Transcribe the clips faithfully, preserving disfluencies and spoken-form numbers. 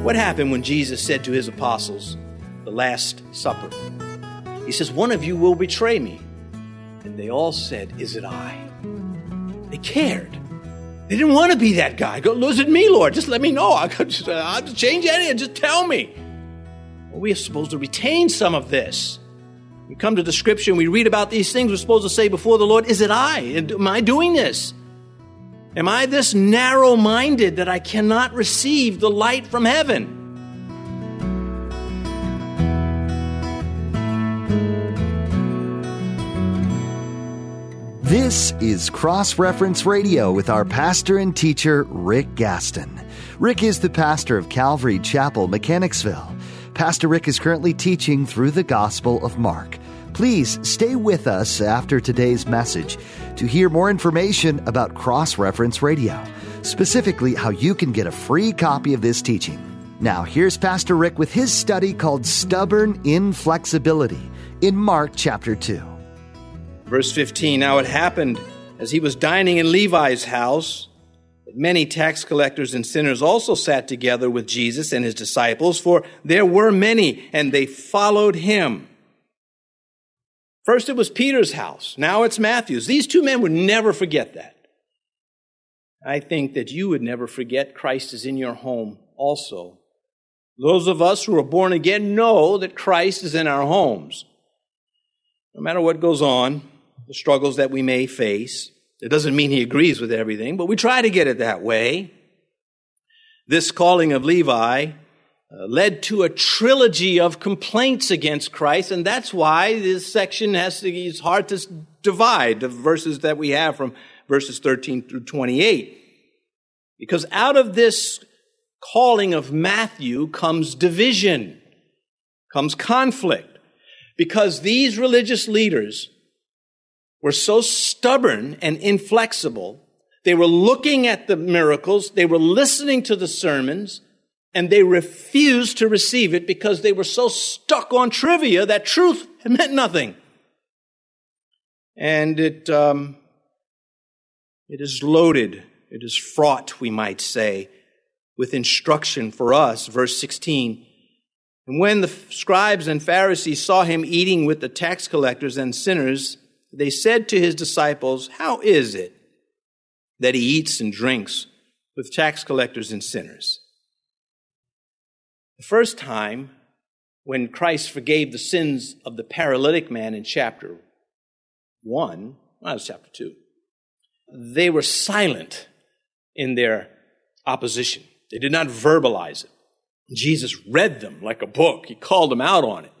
What happened when Jesus said to his apostles, the Last Supper? He says, one of you will betray me. And they all said, is it I? They cared. They didn't want to be that guy. Go, is it me, Lord? Just let me know. I'll just, I'll just change anything. Just tell me. Well, we are supposed to retain some of this. We come to the scripture and we read about these things. We're supposed to say before the Lord, is it I? Am I doing this? Am I this narrow-minded that I cannot receive the light from heaven? This is Cross-Reference Radio with our pastor and teacher, Rick Gaston. Rick is the pastor of Calvary Chapel, Mechanicsville. Pastor Rick is currently teaching through the Gospel of Mark. Please stay with us after today's message to hear more information about Cross-Reference Radio, specifically how you can get a free copy of this teaching. Now, here's Pastor Rick with his study called Stubborn Inflexibility in Mark chapter two. Verse fifteen, now it happened as he was dining in Levi's house, that many tax collectors and sinners also sat together with Jesus and his disciples, for there were many, and they followed him. First it was Peter's house, now it's Matthew's. These two men would never forget that. I think that you would never forget Christ is in your home also. Those of us who are born again know that Christ is in our homes. No matter what goes on, the struggles that we may face. It doesn't mean he agrees with everything, but we try to get it that way. This calling of Levi uh, led to a trilogy of complaints against Christ, and that's why this section has to, it's hard to divide the verses that we have from verses thirteen through twenty-eight. Because out of this calling of Matthew comes division, comes conflict, because these religious leaders were so stubborn and inflexible. They were looking at the miracles, they were listening to the sermons, and they refused to receive it because they were so stuck on trivia that truth meant nothing. And it, um, it is loaded, it is fraught, we might say, with instruction for us. Verse sixteen, and when the scribes and Pharisees saw him eating with the tax collectors and sinners, they said to his disciples, how is it that he eats and drinks with tax collectors and sinners? The first time when Christ forgave the sins of the paralytic man in chapter one, well, that was chapter two, they were silent in their opposition. They did not verbalize it. Jesus read them like a book. He called them out on it.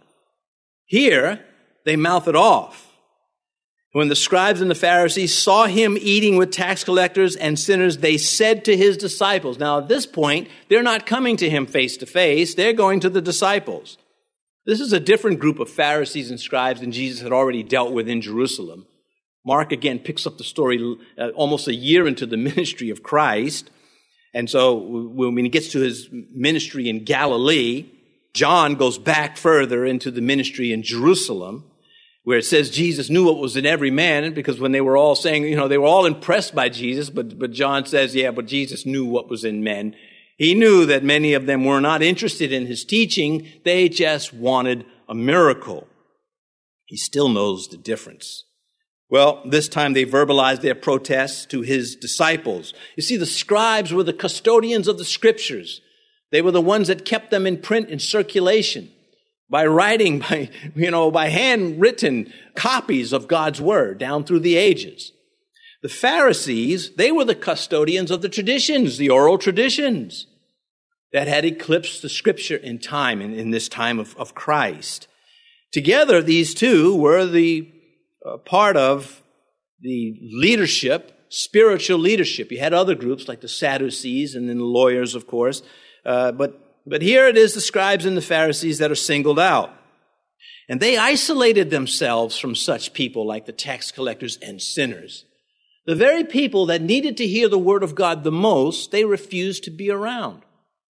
Here, they mouth it off. When the scribes and the Pharisees saw him eating with tax collectors and sinners, they said to his disciples. Now, at this point, they're not coming to him face to face. They're going to the disciples. This is a different group of Pharisees and scribes than Jesus had already dealt with in Jerusalem. Mark, again, picks up the story uh, almost a year into the ministry of Christ. And so when he gets to his ministry in Galilee, John goes back further into the ministry in Jerusalem, where it says Jesus knew what was in every man, because when they were all saying, you know, they were all impressed by Jesus, but, but John says, yeah, but Jesus knew what was in men. He knew that many of them were not interested in his teaching. They just wanted a miracle. He still knows the difference. Well, this time they verbalized their protests to his disciples. You see, the scribes were the custodians of the scriptures. They were the ones that kept them in print, in circulation, by writing, by, you know, by handwritten copies of God's word down through the ages. The Pharisees, they were the custodians of the traditions, the oral traditions that had eclipsed the scripture in time, in, in this time of, of Christ. Together, these two were the uh, part of the leadership, spiritual leadership. You had other groups like the Sadducees and then the lawyers, of course, uh, but But here it is the scribes and the Pharisees that are singled out. And they isolated themselves from such people like the tax collectors and sinners. The very people that needed to hear the word of God the most, they refused to be around.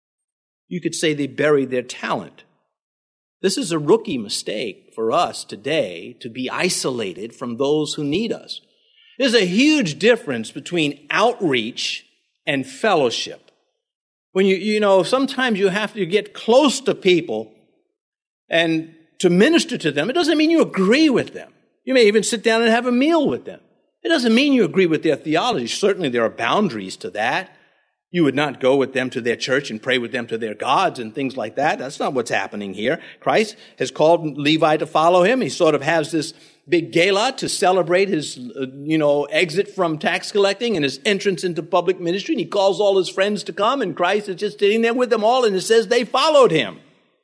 You could say they buried their talent. This is a rookie mistake for us today, to be isolated from those who need us. There's a huge difference between outreach and fellowship. When you, you know, sometimes you have to get close to people and to minister to them. It doesn't mean you agree with them. You may even sit down and have a meal with them. It doesn't mean you agree with their theology. Certainly there are boundaries to that. You would not go with them to their church and pray with them to their gods and things like that. That's not what's happening here. Christ has called Levi to follow him. He sort of has this big gala to celebrate his, uh, you know, exit from tax collecting and his entrance into public ministry. And he calls all his friends to come, and Christ is just sitting there with them all, and it says they followed him.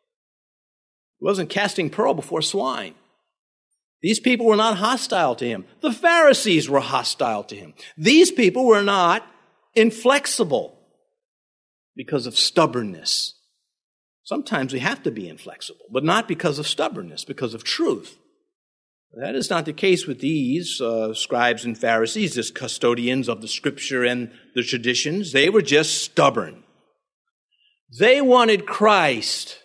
He wasn't casting pearl before swine. These people were not hostile to him. The Pharisees were hostile to him. These people were not inflexible because of stubbornness. Sometimes we have to be inflexible, but not because of stubbornness, because of truth. That is not the case with these uh, scribes and Pharisees, these custodians of the scripture and the traditions. They were just stubborn. They wanted Christ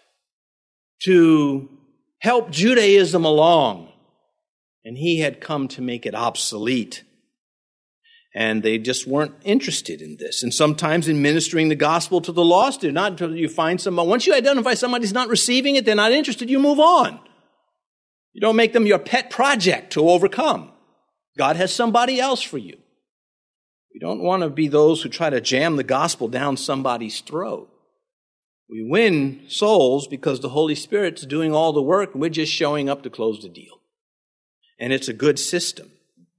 to help Judaism along, and he had come to make it obsolete. And they just weren't interested in this. And sometimes in ministering the gospel to the lost, they're not until you find someone. Once you identify somebody's not receiving it, they're not interested, you move on. You don't make them your pet project to overcome. God has somebody else for you. We don't want to be those who try to jam the gospel down somebody's throat. We win souls because the Holy Spirit's doing all the work, and we're just showing up to close the deal. And it's a good system.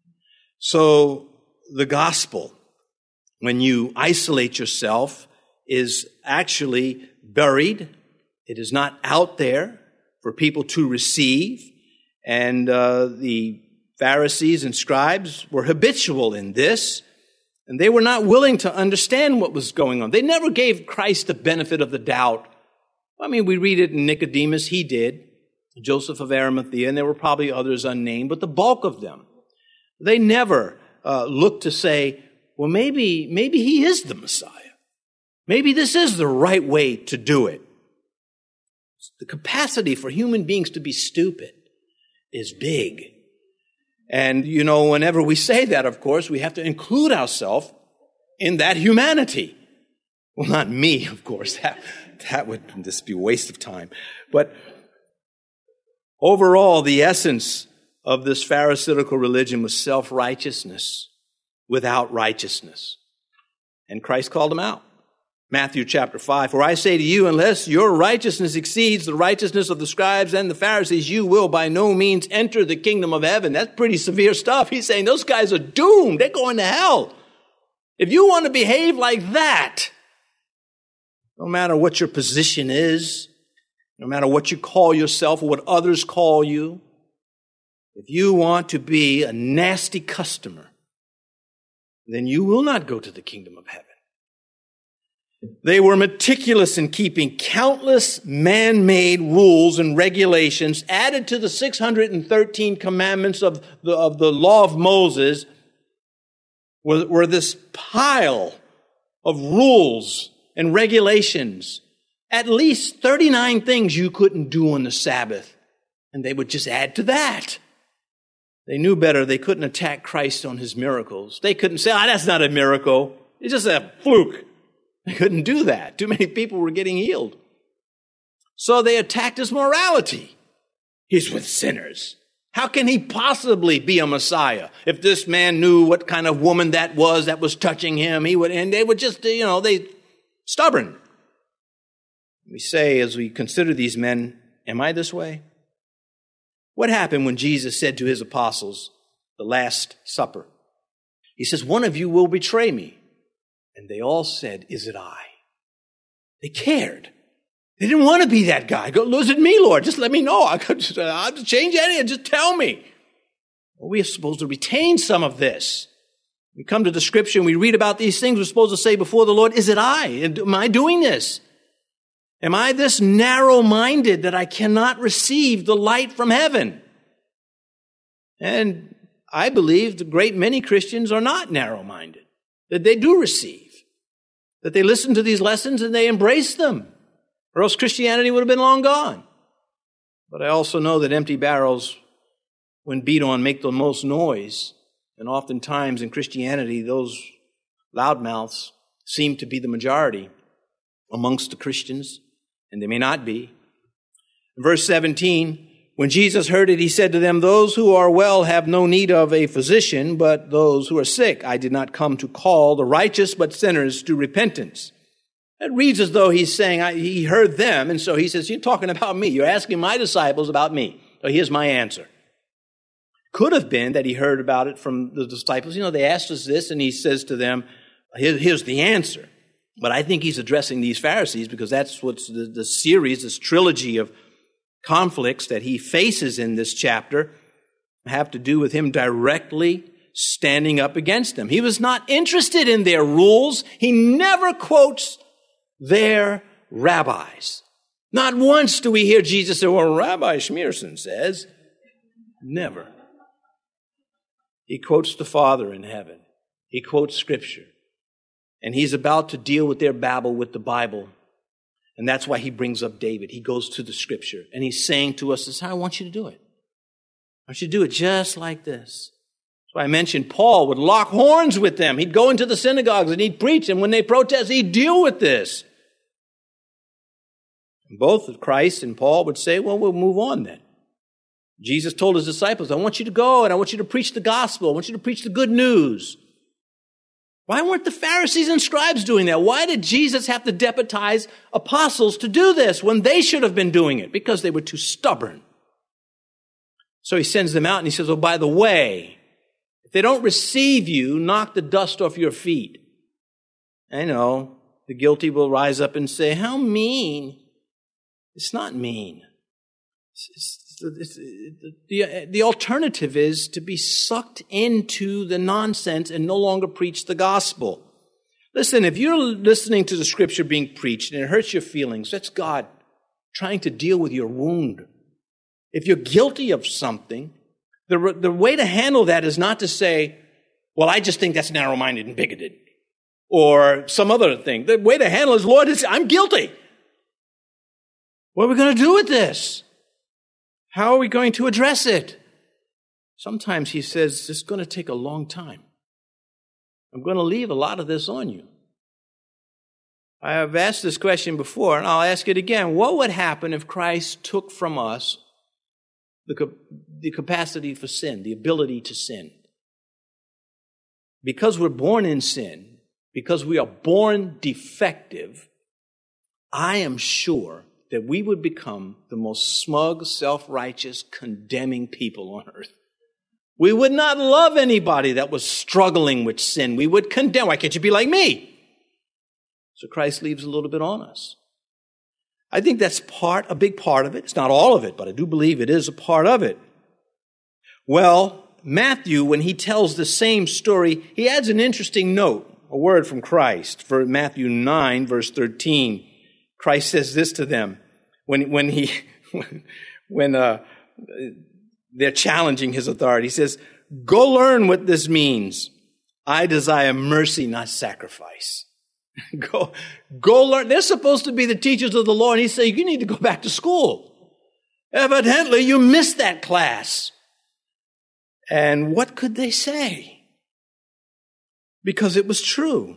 So the gospel, when you isolate yourself, is actually buried. It is not out there for people to receive. And uh, the Pharisees and scribes were habitual in this, and they were not willing to understand what was going on. They never gave Christ the benefit of the doubt. I mean, we read it in Nicodemus, he did, Joseph of Arimathea, and there were probably others unnamed, but the bulk of them, they never uh, looked to say, well, maybe, maybe he is the Messiah. Maybe this is the right way to do it. The capacity for human beings to be stupid is big. And, you know, whenever we say that, of course, we have to include ourselves in that humanity. Well, not me, of course. That, that would just be a waste of time. But overall, the essence of this Pharisaical religion was self-righteousness without righteousness. And Christ called them out. Matthew chapter five, for I say to you, unless your righteousness exceeds the righteousness of the scribes and the Pharisees, you will by no means enter the kingdom of heaven. That's pretty severe stuff. He's saying those guys are doomed. They're going to hell. If you want to behave like that, no matter what your position is, no matter what you call yourself or what others call you, if you want to be a nasty customer, then you will not go to the kingdom of heaven. They were meticulous in keeping countless man-made rules and regulations added to the six hundred thirteen commandments of the, of the law of Moses were, were this pile of rules and regulations. At least thirty-nine things you couldn't do on the Sabbath. And they would just add to that. They knew better. They couldn't attack Christ on his miracles. They couldn't say, ah, that's not a miracle. It's just a fluke. They couldn't do that. Too many people were getting healed. So they attacked his morality. He's with sinners. How can he possibly be a Messiah? If this man knew what kind of woman that was that was touching him, he would, and they would just, you know, they stubborn. We say as we consider these men, am I this way? What happened when Jesus said to his apostles, the Last Supper? He says, one of you will betray me. And they all said, is it I? They cared. They didn't want to be that guy. Go, is it me, Lord? Just let me know. I could just, I'll change anything. Just tell me. Well, we are supposed to retain some of this. We come to the scripture and we read about these things. We're supposed to say before the Lord, is it I? Am I doing this? Am I this narrow-minded that I cannot receive the light from heaven? And I believe the great many Christians are not narrow-minded. That they do receive, that they listen to these lessons and they embrace them, or else Christianity would have been long gone. But I also know that empty barrels, when beat on, make the most noise, and oftentimes in Christianity, those loudmouths seem to be the majority. amongst the Christians, and they may not be. In verse seventeen, when Jesus heard it, he said to them, those who are well have no need of a physician, but those who are sick. I did not come to call the righteous, but sinners to repentance. It reads as though he's saying, I, he heard them, and so he says, you're talking about me. You're asking my disciples about me. So here's my answer. Could have been that he heard about it from the disciples. You know, they asked us this, and he says to them, Here, here's the answer. But I think he's addressing these Pharisees because that's what's the, the series, this trilogy of conflicts that he faces in this chapter have to do with him directly standing up against them. He was not interested in their rules. He never quotes their rabbis. Not once do we hear Jesus say, well, Rabbi Schmierson says. Never. He quotes the Father in heaven. He quotes Scripture. And he's about to deal with their babble with the Bible. And that's why he brings up David. He goes to the Scripture. And he's saying to us, this is how I want you to do it. I want you to do it just like this. So I mentioned Paul would lock horns with them. He'd go into the synagogues and he'd preach. And when they protest, he'd deal with this. And both Christ and Paul would say, well, we'll move on then. Jesus told his disciples, I want you to go and I want you to preach the gospel. I want you to preach the good news. Why weren't the Pharisees and scribes doing that? Why did Jesus have to deputize apostles to do this when they should have been doing it? Because they were too stubborn. So he sends them out and he says, oh, by the way, if they don't receive you, knock the dust off your feet. I know the guilty will rise up and say, how mean. It's not mean. It's, it's, it's, the, the alternative is to be sucked into the nonsense and no longer preach the gospel. Listen, if you're listening to the Scripture being preached and it hurts your feelings, that's God trying to deal with your wound. If you're guilty of something, the, the way to handle that is not to say, well, I just think that's narrow-minded and bigoted, or some other thing. The way to handle it is, Lord, is, I'm guilty. What are we going to do with this? How are we going to address it? Sometimes he says, it's going to take a long time. I'm going to leave a lot of this on you. I have asked this question before, and I'll ask it again. What would happen if Christ took from us the, the capacity for sin, the ability to sin? Because we're born in sin, because we are born defective, I am sure that we would become the most smug, self-righteous, condemning people on earth. We would not love anybody that was struggling with sin. We would condemn. Why can't you be like me? So Christ leaves a little bit on us. I think that's part, a big part of it. It's not all of it, but I do believe it is a part of it. Well, Matthew, when he tells the same story, he adds an interesting note, a word from Christ. For Matthew nine, verse thirteen, Christ says this to them when when he when uh, they're challenging his authority. He says, "Go learn what this means. I desire mercy, not sacrifice." go, go learn. They're supposed to be the teachers of the law, and he says, "You need to go back to school. Evidently, you missed that class." And what could they say? Because it was true.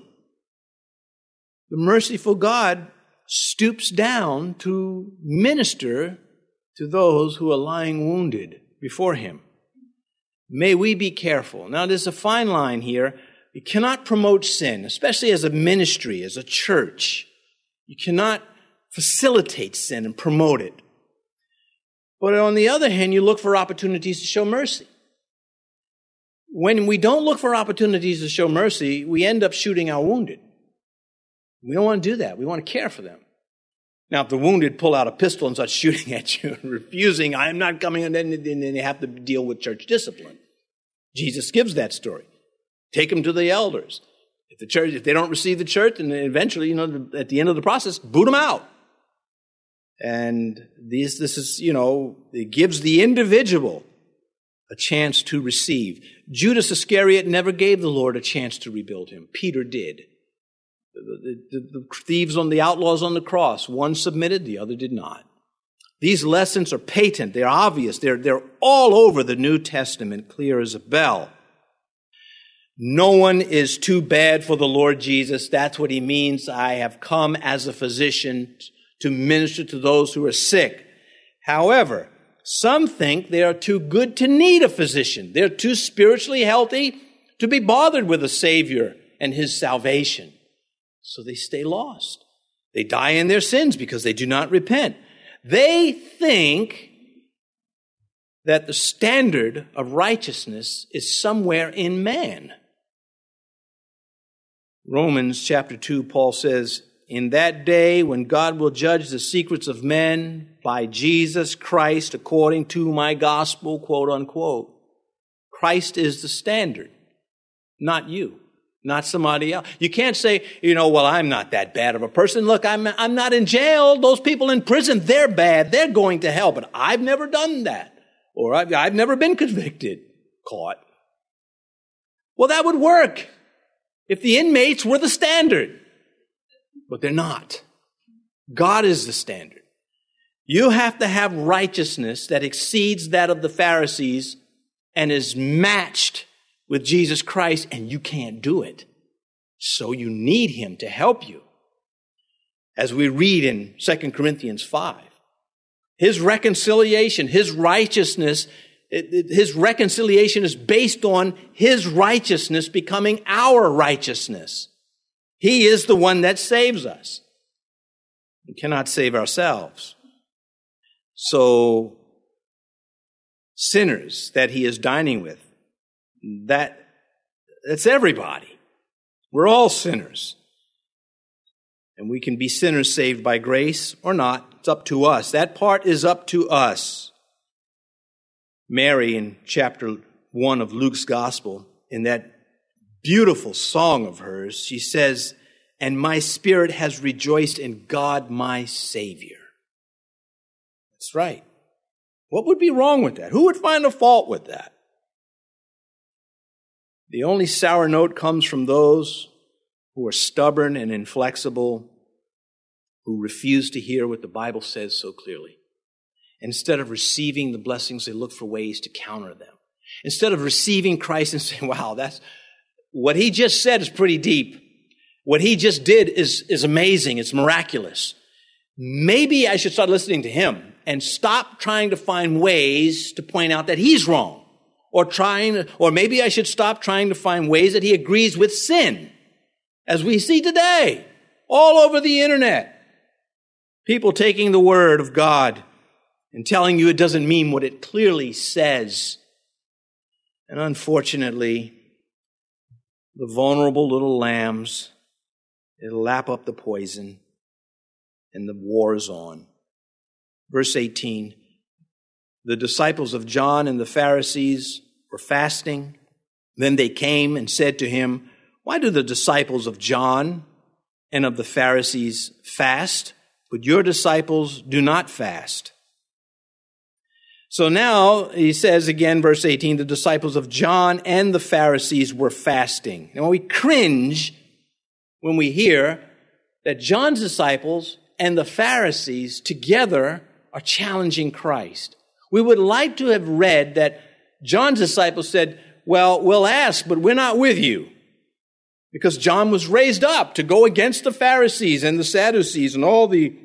The merciful God stoops down to minister to those who are lying wounded before him. May we be careful. Now, there's a fine line here. You cannot promote sin, especially as a ministry, as a church. You cannot facilitate sin and promote it. But on the other hand, you look for opportunities to show mercy. When we don't look for opportunities to show mercy, we end up shooting our wounded. We don't want to do that. We want to care for them. Now, if the wounded pull out a pistol and start shooting at you and refusing, I am not coming, and then, then they have to deal with church discipline. Jesus gives that story. Take them to the elders. If the church, if they don't receive the church, and eventually, you know, at the end of the process, boot them out. And these, this is, you know, it gives the individual a chance to receive. Judas Iscariot never gave the Lord a chance to rebuild him. Peter did. The, the, the thieves on the outlaws on the cross, one submitted, the other did not. These lessons are patent. They're obvious. They're, they're all over the New Testament, clear as a bell. No one is too bad for the Lord Jesus. That's what he means. I have come as a physician to minister to those who are sick. However, some think they are too good to need a physician. They're too spiritually healthy to be bothered with a Savior and his salvation. So they stay lost. They die in their sins because they do not repent. They think that the standard of righteousness is somewhere in man. Romans chapter two, Paul says, in that day when God will judge the secrets of men by Jesus Christ according to my gospel, quote unquote. Christ is the standard, not you, not somebody else. You can't say, you know, well, I'm not that bad of a person. Look, I'm, I'm not in jail. Those people in prison, they're bad. They're going to hell, but I've never done that. Or I've, I've never been convicted, caught. Well, that would work if the inmates were the standard. But they're not. God is the standard. You have to have righteousness that exceeds that of the Pharisees and is matched with Jesus Christ, and you can't do it. So you need him to help you. As we read in Second Corinthians five, his reconciliation, his righteousness, his reconciliation is based on his righteousness becoming our righteousness. He is the one that saves us. We cannot save ourselves. So, sinners that he is dining with, that, that's everybody. We're all sinners. And we can be sinners saved by grace or not. It's up to us. That part is up to us. Mary, in chapter one of Luke's gospel, in that beautiful song of hers, she says, and my spirit has rejoiced in God my Savior. That's right. What would be wrong with that? Who would find a fault with that? The only sour note comes from those who are stubborn and inflexible, who refuse to hear what the Bible says so clearly. Instead of receiving the blessings, they look for ways to counter them. Instead of receiving Christ and saying, wow, that's what he just said is pretty deep. What he just did is, is amazing. It's miraculous. Maybe I should start listening to him and stop trying to find ways to point out that he's wrong. Or trying, or maybe I should stop trying to find ways that he agrees with sin. As we see today, all over the internet. People taking the word of God and telling you it doesn't mean what it clearly says. And unfortunately, the vulnerable little lambs, it'll lap up the poison, and the war is on. Verse eighteen, the disciples of John and the Pharisees were fasting. Then they came and said to him, why do the disciples of John and of the Pharisees fast, but your disciples do not fast? So now he says again, verse eighteen, the disciples of John and the Pharisees were fasting. Now we cringe when we hear that John's disciples and the Pharisees together are challenging Christ. We would like to have read that John's disciples said, well, we'll ask, but we're not with you. Because John was raised up to go against the Pharisees and the Sadducees and all the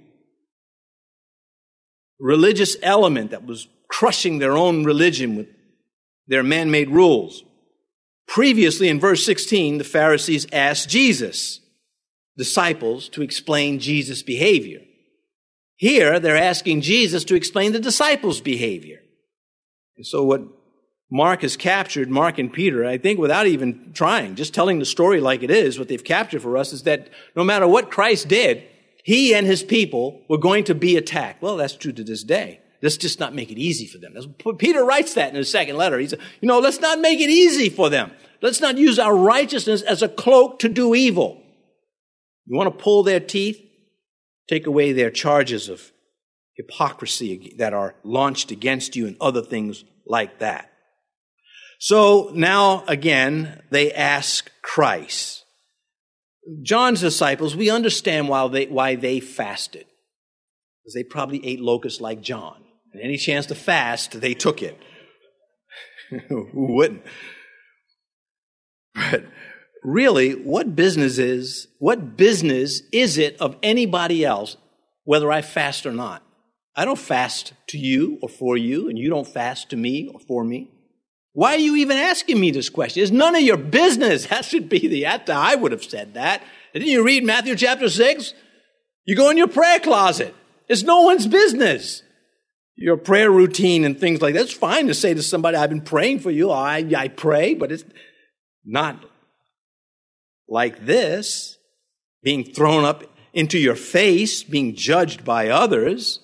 religious element that was crushing their own religion with their man-made rules. Previously, in verse sixteen, the Pharisees asked Jesus, disciples, to explain Jesus' behavior. Here, they're asking Jesus to explain the disciples' behavior. And so what Mark has captured, Mark and Peter, I think without even trying, just telling the story like it is, what they've captured for us is that no matter what Christ did, he and his people were going to be attacked. Well, that's true to this day. Let's just not make it easy for them. Peter writes that in his second letter. He said, you know, let's not make it easy for them. Let's not use our righteousness as a cloak to do evil. You want to pull their teeth? Take away their charges of hypocrisy that are launched against you and other things like that. So now, again, they ask Christ. John's disciples, we understand why they, why they fasted. Because they probably ate locusts like John. And any chance to fast, they took it. Who wouldn't? But really, what business is, what business is it of anybody else, whether I fast or not? I don't fast to you or for you, and you don't fast to me or for me. Why are you even asking me this question? It's none of your business. That should be the answer. I would have said that. Didn't you read Matthew chapter six? You go in your prayer closet. It's no one's business. Your prayer routine and things like that. It's fine to say to somebody, I've been praying for you. I, I pray, but it's not like this, being thrown up into your face, being judged by others.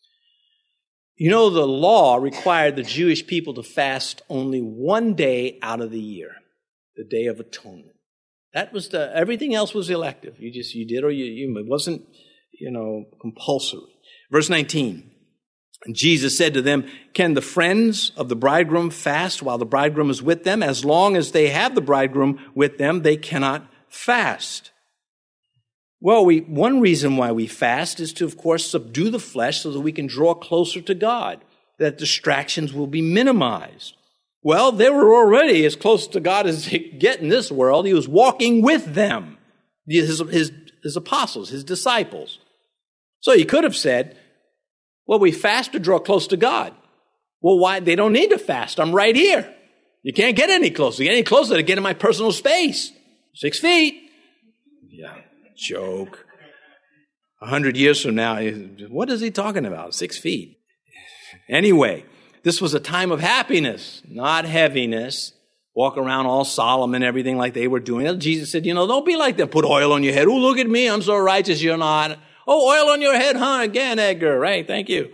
You know, the law required the Jewish people to fast only one day out of the year, the Day of Atonement. That was the, everything else was elective. You just, you did or you, you it wasn't, you know, compulsory. Verse nineteen, and Jesus said to them, can the friends of the bridegroom fast while the bridegroom is with them? As long as they have the bridegroom with them, they cannot fast. Well, we, one reason why we fast is to, of course, subdue the flesh so that we can draw closer to God, that distractions will be minimized. Well, they were already as close to God as they get in this world. He was walking with them, his, his, his apostles, his disciples. So he could have said, well, we fast to draw close to God. Well, why? They don't need to fast. I'm right here. You can't get any closer. You get any closer to get in my personal space. Six feet. Yeah, joke. A hundred years from now, what is he talking about? Six feet. Anyway, this was a time of happiness, not heaviness. Walk around all solemn and everything like they were doing. Jesus said, you know, don't be like that. Put oil on your head. Oh, look at me. I'm so righteous. You're not. Oh, oil on your head, huh? Again, Edgar. Right. Thank you.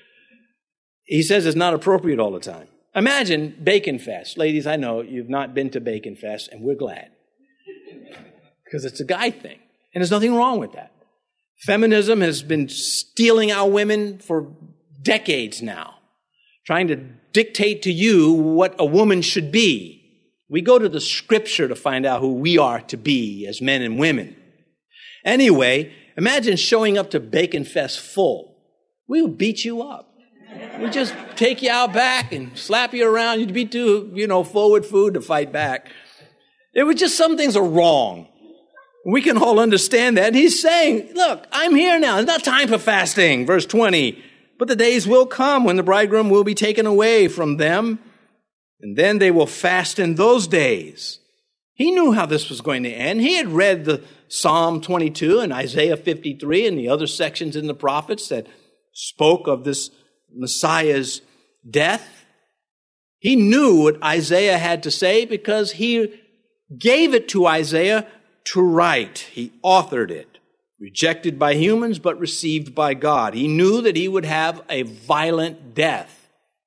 He says it's not appropriate all the time. Imagine Bacon Fest. Ladies, I know you've not been to Bacon Fest, and we're glad. Because it's a guy thing. And there's nothing wrong with that. Feminism has been stealing our women for decades now, trying to dictate to you what a woman should be. We go to the scripture to find out who we are to be as men and women. Anyway, imagine showing up to Bacon Fest full. We would beat you up. We'd just take you out back and slap you around. You'd be too, you know, forward food to fight back. It was just some things are wrong. We can all understand that. And he's saying, look, I'm here now. It's not time for fasting. Verse twenty. But the days will come when the bridegroom will be taken away from them, and then they will fast in those days. He knew how this was going to end. He had read the Psalm twenty-two and Isaiah fifty-three and the other sections in the prophets that spoke of this Messiah's death. He knew what Isaiah had to say because he gave it to Isaiah to write. He authored it. Rejected by humans, but received by God. He knew that he would have a violent death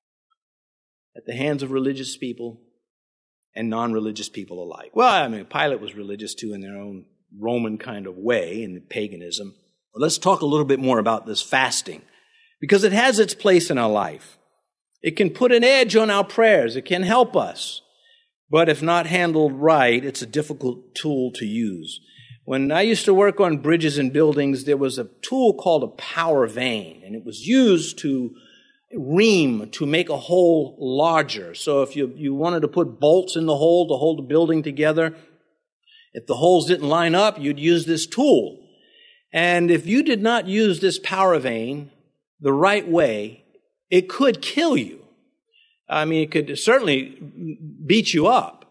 at the hands of religious people and non-religious people alike. Well, I mean, Pilate was religious too in their own Roman kind of way in paganism. But let's talk a little bit more about this fasting because it has its place in our life. It can put an edge on our prayers. It can help us. But if not handled right, it's a difficult tool to use. When I used to work on bridges and buildings, there was a tool called a power vane, and it was used to ream, to make a hole larger. So if you, you wanted to put bolts in the hole to hold the building together, if the holes didn't line up, you'd use this tool. And if you did not use this power vane the right way, it could kill you. I mean, it could certainly beat you up.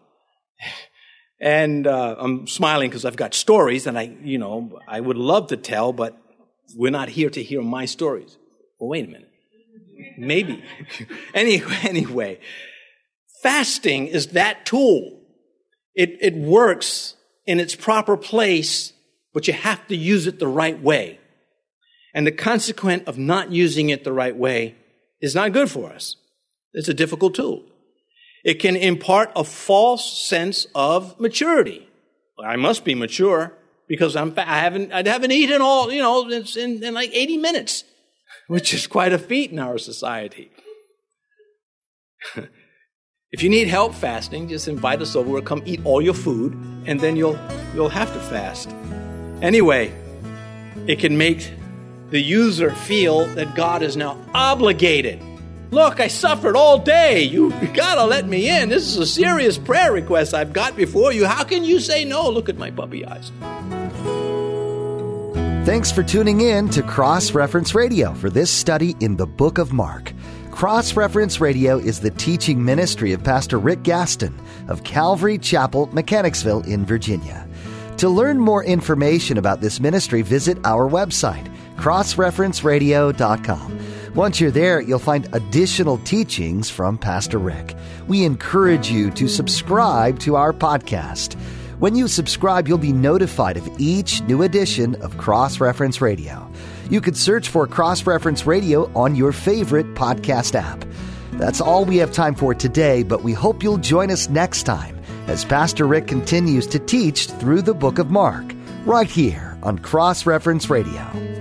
And uh, I'm smiling because I've got stories and I, you know, I would love to tell, but we're not here to hear my stories. Well, wait a minute. Maybe. anyway, anyway, fasting is that tool. It, it works in its proper place, but you have to use it the right way. And the consequence of not using it the right way is not good for us. It's a difficult tool. It can impart a false sense of maturity. I must be mature because I'm, I haven't, I haven't eaten all, you know, it's in, in like eighty minutes, which is quite a feat in our society. If you need help fasting, just invite us over. We'll come eat all your food, and then you'll, you'll have to fast. Anyway, it can make the user feel that God is now obligated Look, I suffered all day. You gotta let me in. This is a serious prayer request I've got before you. How can you say no? Look at my puppy eyes. Thanks for tuning in to Cross Reference Radio for this study in the book of Mark. Cross Reference Radio is the teaching ministry of Pastor Rick Gaston of Calvary Chapel, Mechanicsville in Virginia. To learn more information about this ministry, visit our website, cross reference radio dot com. Once you're there, you'll find additional teachings from Pastor Rick. We encourage you to subscribe to our podcast. When you subscribe, you'll be notified of each new edition of Cross Reference Radio. You could search for Cross Reference Radio on your favorite podcast app. That's all we have time for today, but we hope you'll join us next time as Pastor Rick continues to teach through the book of Mark, right here on Cross Reference Radio.